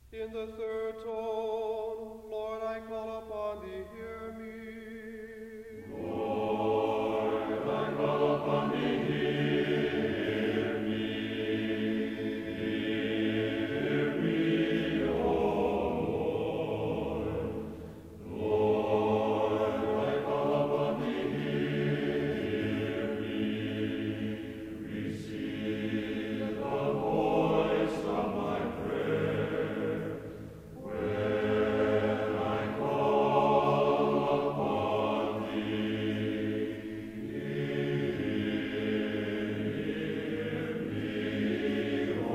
In the third tone, Lord, I call upon thee, hear me. Lord, I call upon thee, hear me. Hear me, O Lord. Lord, I call upon thee, hear me. Receive the voice of my prayer. When I call upon thee, hear me, O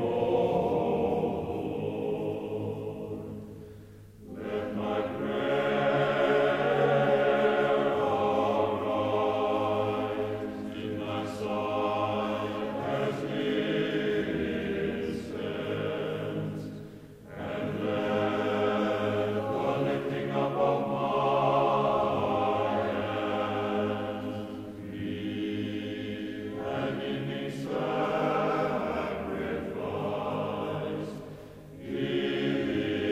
Lord. Let my prayer arise in thy sight as incense, and let the lifting up of my hands be an evening sacrifice. Hear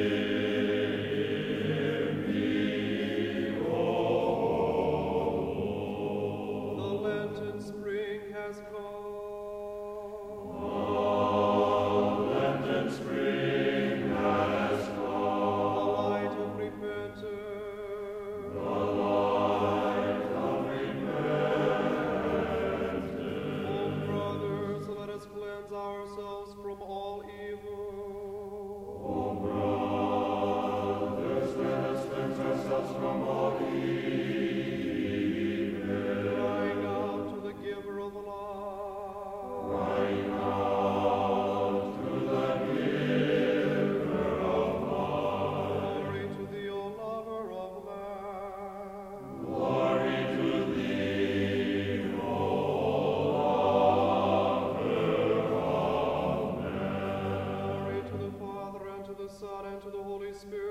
me, O Lord. The Lenten spring has come. Lenten spring has The come, light of repentance. the light of repentance. O brothers, let us cleanse ourselves from all evil. O brothers, let us cleanse ourselves from all evil. Crying out to the giver of life. Crying out to the giver of life. Glory to thee, O lover of man. Glory to thee, O lover of man. Glory to the Father, and to the Son, and to the Holy Spirit,